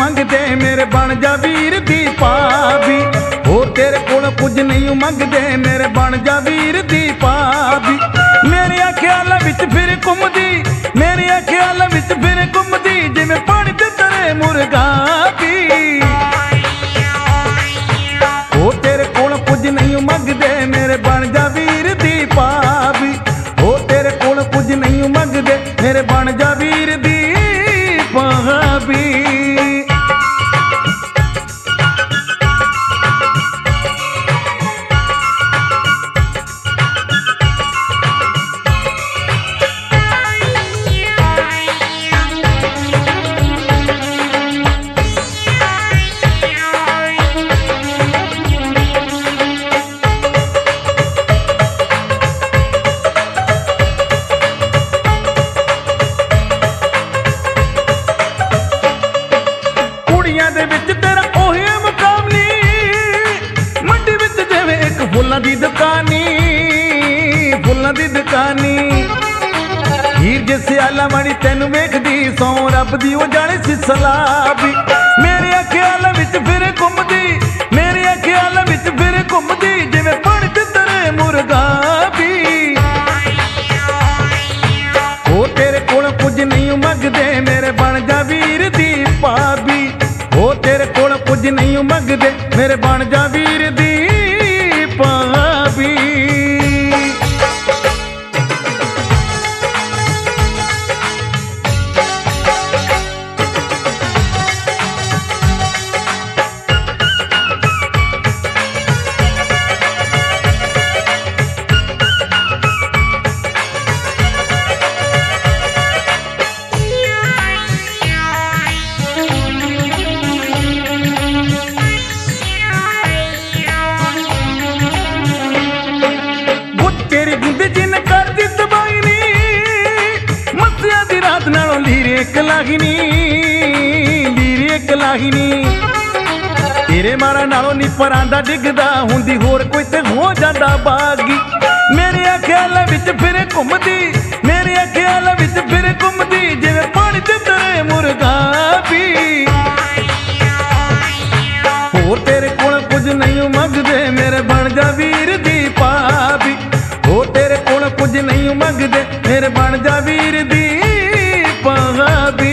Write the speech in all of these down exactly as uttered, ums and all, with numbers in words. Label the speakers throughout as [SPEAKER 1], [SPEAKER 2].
[SPEAKER 1] मंगदे मेरे बन जा वीर दी भाभी। हो तेरे कोल कुछ नहीं मंगदे मेरे बन जा वीर दी भाभी। मेरे ख्याल विच फिर घुमदी मेरे ख्याल विच फिर घुमदी जिवें पानी ते तरे मुर्गा भी। हो तेरे कोल कुछ नहीं मंगदे मेरे बन जा वीर दी भाभी। हो तेरे कोल कुछ नहीं मंगदे मेरे बन जा वीर दी भाभी। फुल्लां दी दुकानी फुल्लां दी दुकानी हीर जे सियाला वाली तैनू वेखदी सौ रब दी ओ जाने सी सलाबी। मेरे ख्याल विच फिर घुमदी मेरे ख्याल विच फिर घुमदी जिवें पानी ते तरे मुर्गा भी। हो तेरे कोल कुछ नहीं मंगदे मेरे बन जा वीर दी भाभी। हो तेरे कोल कुछ नहीं मंगदे मेरे बन जा वीर दी भाभी। लीरे कलाहिनी लीरे कलाहिनी तेरे मारा नालों नी परांदा डिगदा हुंदी होर कोई ते हो जांदा बागी। मेरे ख्याल विच फिर घुमदी मेरे ख्याल विच फिर घुमदी जिवें पानी ते तरे मुर्गा भी। होर तेरे कोल कुछ नहीं मंगदे मेरे बन जा वीर दी भाभी। हो तेरे कोल कुछ नहीं मंगदे मेरे बन जा वीर दी भाभी।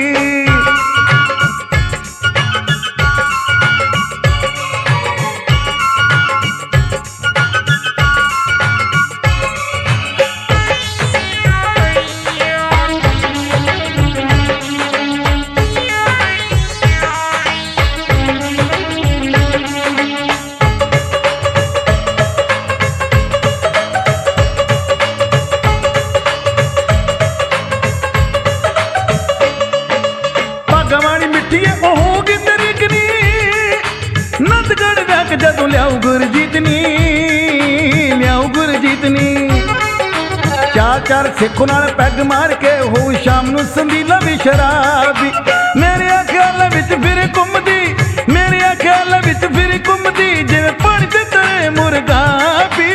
[SPEAKER 1] जदों लियाऊ गुरजीतनी लियाऊ गुरजीतनी चार चार सिखों नाल पैग मार के हो शाम नूं संदीला भी शराबी। मेरे ख्याल विच फिर घुमदी मेरे ख्याल विच फिर घुमदी जिवें पानी ते तरे मुर्गा भी।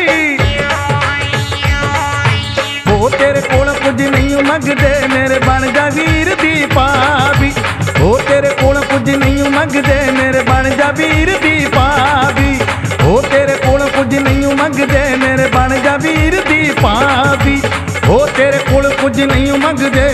[SPEAKER 1] हो तेरे कोल कुछ नहीं मंगदे मेरे बन जा वीर दी भाभी। हो तेरे कोल कुछ नहीं मंगदे मेरे बन जा वीर दी भाभी। हो तेरे कोल कुछ नहीं मंगदे मेरे बन जा वीर दी भाभी। हो तेरे कोल कुछ नहीं मंगदे